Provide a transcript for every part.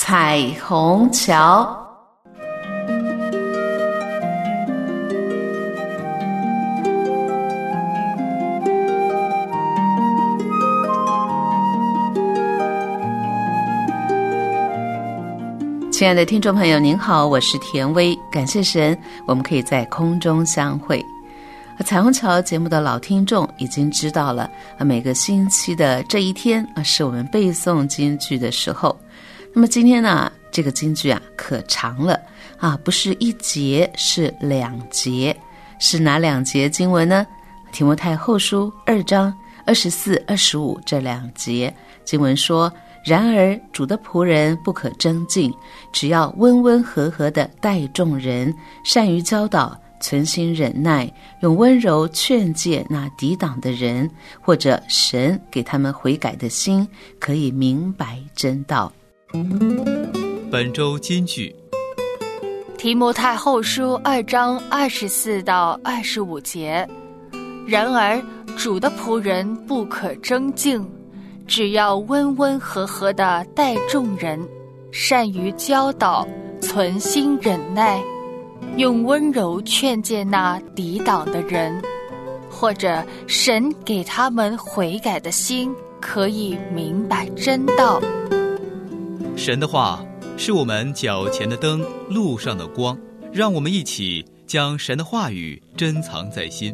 彩虹桥。亲爱的听众朋友您好，我是田薇，感谢神我们可以在空中相会。彩虹桥节目的老听众已经知道了，每个星期的这一天是我们背诵金句的时候。那么今天呢，这个金句可长了不是一节，是2节。是哪2节经文呢？提摩太后书2章24、25这2节经文说，然而主的仆人不可争竞，只要温温和和地待众人，善于教导，存心忍耐，用温柔劝诫那抵挡的人，或者神给他们悔改的心，可以明白真道。 本周金句， 提摩太后书2章24到25节，然而主的仆人不可争竞，只要温温和和地待众人，善于教导，存心忍耐，用温柔劝诫那抵挡的人，或者神给他们悔改的心，可以明白真道。 神的话是我们脚前的灯，路上的光，让我们一起将神的话语珍藏在心。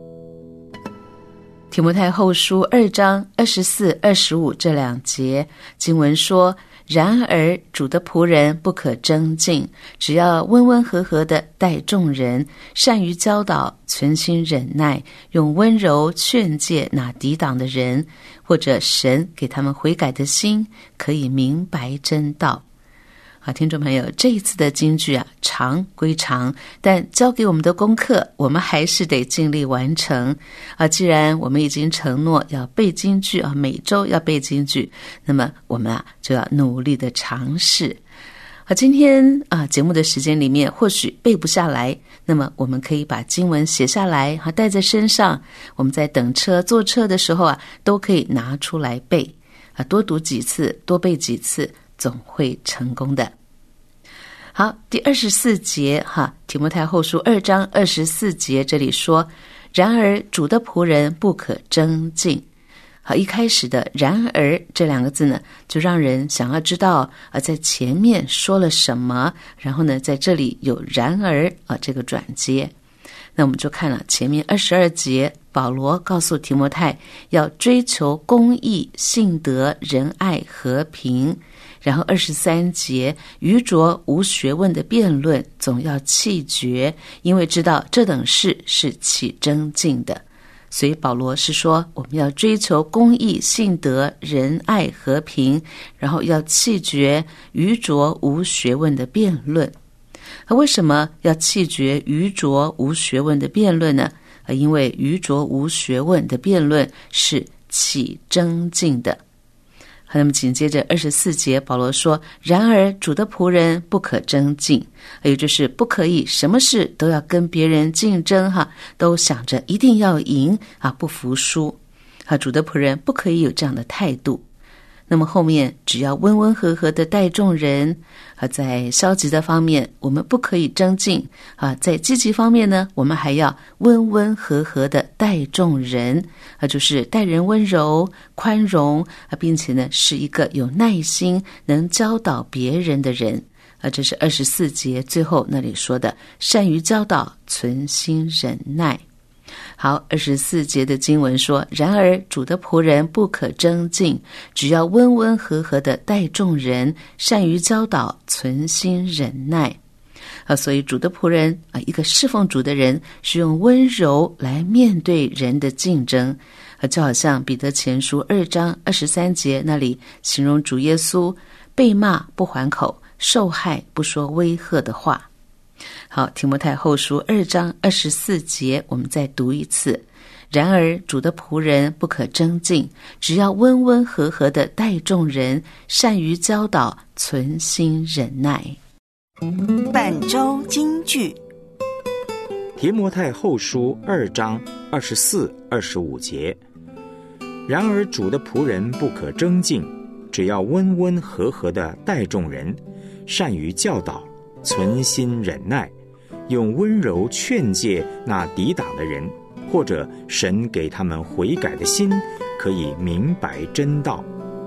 提摩太后书2章24、25这2节经文说，然而主的仆人不可争竞，只要温温和和地待众人，善于教导，存心忍耐，用温柔劝诫那抵挡的人，或者神给他们悔改的心，可以明白真道。好，听众朋友，这一次的金句长归长，但交给我们的功课我们还是得尽力完成既然我们已经承诺要背金句每周要背金句，那么我们就要努力的尝试。今天节目的时间里面或许背不下来，那么我们可以把经文写下来带在身上，我们在等车坐车的时候都可以拿出来背多读几次，多背几次，总会成功的。好，第24节提摩太后书2章24节这里说，然而主的仆人不可争竞。好，一开始的然而这2个字呢，就让人想要知道在前面说了什么，然后呢在这里有然而这个转接。那我们就看了前面22节，保罗告诉提摩太要追求公义、信德、仁爱、和平。然后23节，愚拙无学问的辩论总要弃绝，因为知道这等事是起争竞的。所以保罗是说，我们要追求公义、信德、仁爱、和平，然后要弃绝愚拙无学问的辩论。为什么要弃绝愚拙无学问的辩论呢？因为愚拙无学问的辩论是起争竞的。好，那么紧接着24节，保罗说，然而主的仆人不可争竞，也就是不可以什么事都要跟别人竞争都想着一定要赢不服输主的仆人不可以有这样的态度。那么后面只要温温和和的待众人在消极的方面我们不可以争竞在积极方面呢，我们还要温温和和的待众人就是待人温柔宽容并且呢是一个有耐心能教导别人的人这是24节最后那里说的，善于教导，存心忍耐。好，24节的经文说，然而主的仆人不可争竞，只要温温和和的待众人，善于教导，存心忍耐。所以主的仆人一个侍奉主的人是用温柔来面对人的竞争就好像彼得前书2章23节那里形容主耶稣被骂不还口，受害不说威吓的话。好，提摩太后书2章24节我们再读一次，然而主的仆人不可争竞，只要温温和和的待众人，善于教导，存心忍耐。 本周金句， 提摩太后书2章24、25节，然而主的仆人不可争竞， 只要温温和和地待众人，善于教导，存心忍耐，用温柔劝诫那抵挡的人，或者神给他们悔改的心，可以明白真道。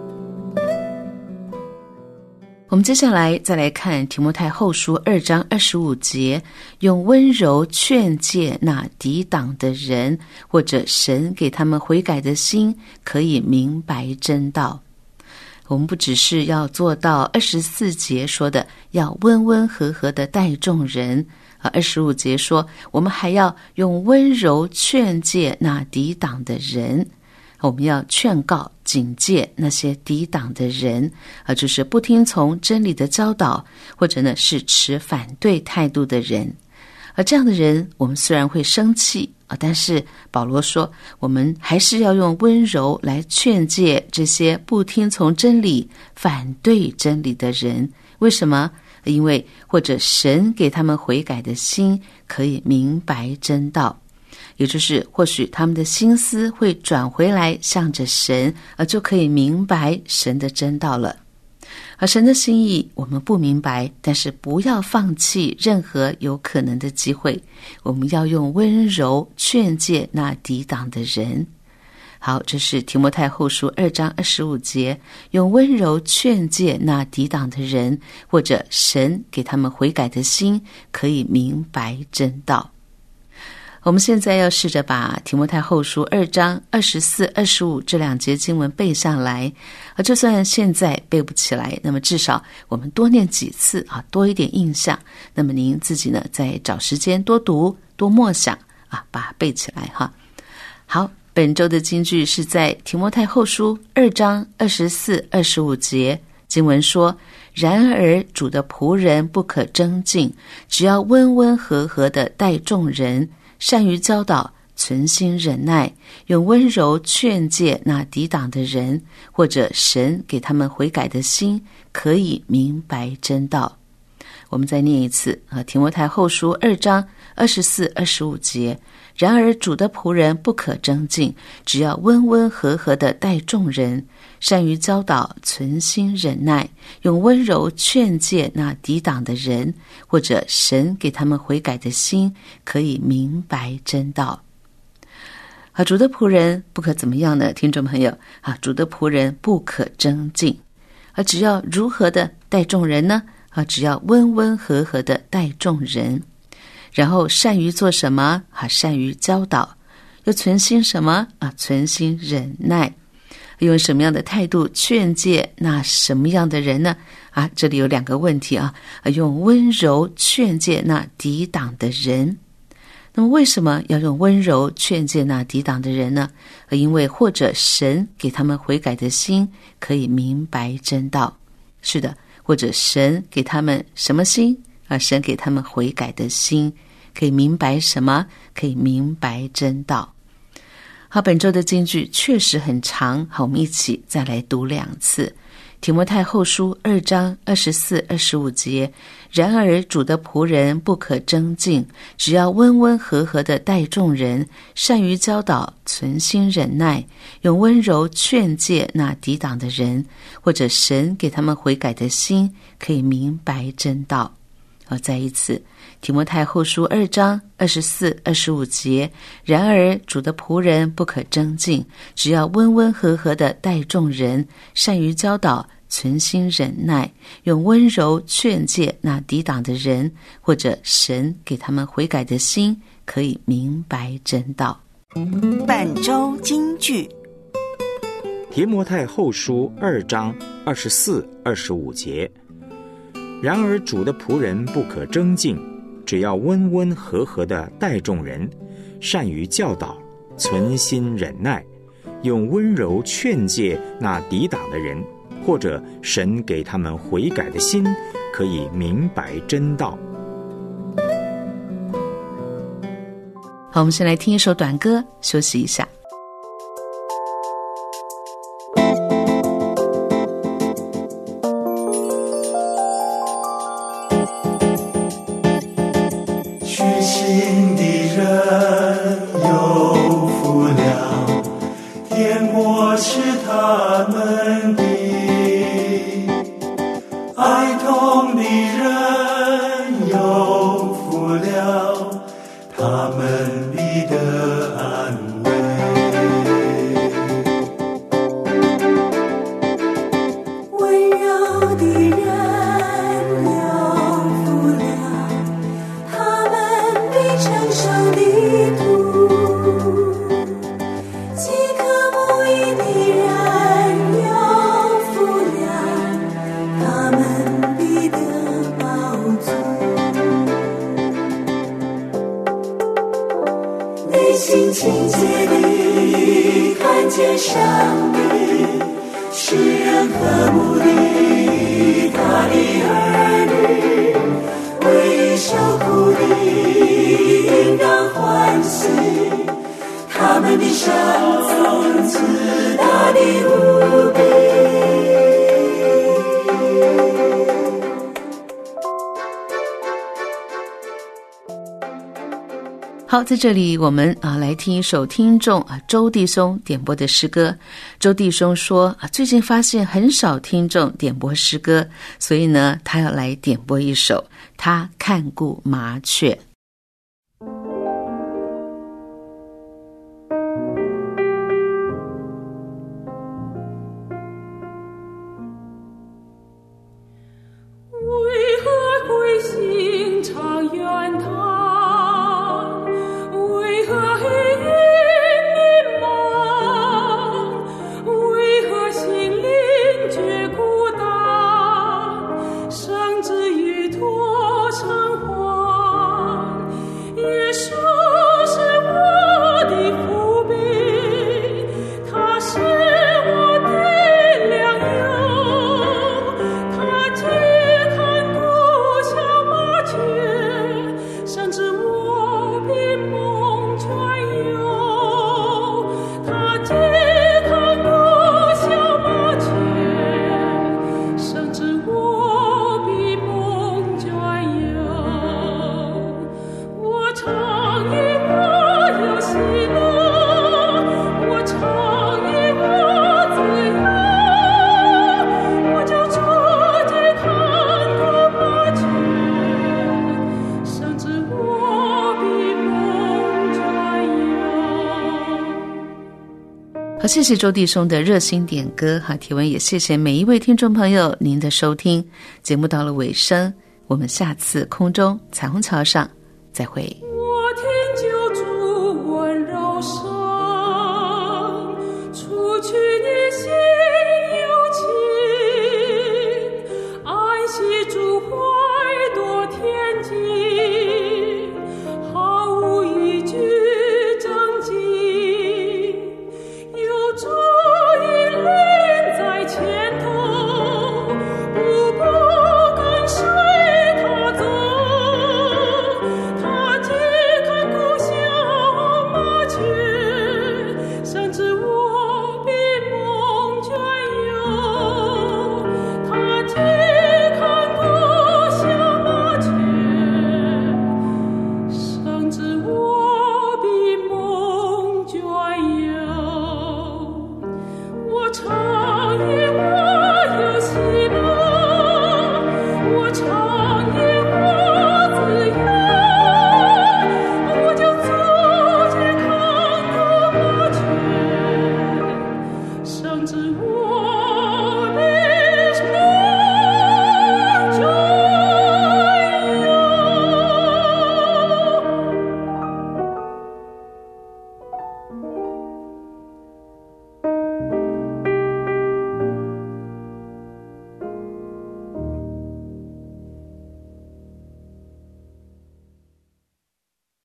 我们接下来再来看提摩太后书2章25节，用温柔劝诫那抵挡的人，或者神给他们悔改的心，可以明白真道。我们不只是要做到24节说的要温温和和的待众人，25节说我们还要用温柔劝诫那抵挡的人。我们要劝告警戒那些抵挡的人，就是不听从真理的教导，或者呢是持反对态度的人。而这样的人我们虽然会生气，但是保罗说我们还是要用温柔来劝诫这些不听从真理反对真理的人。为什么？因为或者神给他们悔改的心，可以明白真道，也就是或许他们的心思会转回来向着神，就可以明白神的真道了。而神的心意我们不明白，但是不要放弃任何有可能的机会，我们要用温柔劝诫那抵挡的人。好，这是提摩太后书2章25节，用温柔劝诫那抵挡的人，或者神给他们悔改的心，可以明白真道。我们现在要试着把提摩太后书2章24、25这2节经文背上来，就算现在背不起来，那么至少我们多念几次多一点印象。那么您自己呢，再找时间多读多默想把它背起来哈。好，本周的金句是在提摩太后书2章24、25节，经文说：然而主的仆人不可争竞，只要温温和和的待众人，善于教导，存心忍耐，用温柔劝诫那抵挡的人，或者神给他们悔改的心，可以明白真道。我们再念一次提摩太后书2章24、25节，然而主的仆人不可争竞，只要温温和和的待众人，善于教导，存心忍耐，用温柔劝诫那抵挡的人，或者神给他们悔改的心，可以明白真道。主的仆人不可怎么样呢？听众朋友主的仆人不可争竞，只要如何的待众人呢？只要温温和和的待众人，然后善于做什么？善于教导，又存心什么？存心忍耐，用什么样的态度劝诫那什么样的人呢？这里有2个问题用温柔劝诫那抵挡的人。那么为什么要用温柔劝诫那抵挡的人呢？因为或者神给他们悔改的心，可以明白真道。是的，或者神给他们什么心？神给他们悔改的心，可以明白什么？可以明白真道。好，本周的金句确实很长，好，我们一起再来读2次。提摩太后书2章24、25节，然而主的仆人不可争竞，只要温温和和的待众人，善于教导，存心忍耐，用温柔劝诫那抵挡的人，或者神给他们悔改的心，可以明白真道。再一次，提摩太后书2章24、25节，然而主的仆人不可争竞，只要温温和和的待众人，善于教导，存心忍耐，用温柔劝诫那抵挡的人，或者神给他们悔改的心，可以明白真道。 本周金句， 提摩太后书2章24、25节，然而主的仆人不可争竞，只要温温和和的待众人，善于教导，存心忍耐，用温柔劝诫那抵挡的人，或者神给他们悔改的心，可以明白真道。 好，我们先来听一首短歌，休息一下。 天国是他们的亲切地看见上帝，使人和睦的他的儿女，为受苦的应当欢喜，他们的赏赐自大的无比。 好，在这里我们来听一首听众周弟兄点播的诗歌。周弟兄说最近发现很少听众点播诗歌，所以呢他要来点播一首他看顾麻雀。 为何归心常远叹，为何黑夜迷茫，为何心灵觉孤单，甚至于脱伤患。耶稣是我的福杯，他是我的良友，他解看顾小麻雀，甚至我比梦全有。他解看顾小麻雀，甚至我比梦全有。我常因我有喜乐，我常因我自由，我就直接看顾麻雀，甚至我比梦全有。 好，谢谢周弟兄的热心点歌。好，提问也谢谢每一位听众朋友您的收听。节目到了尾声，我们下次空中彩虹桥上再会。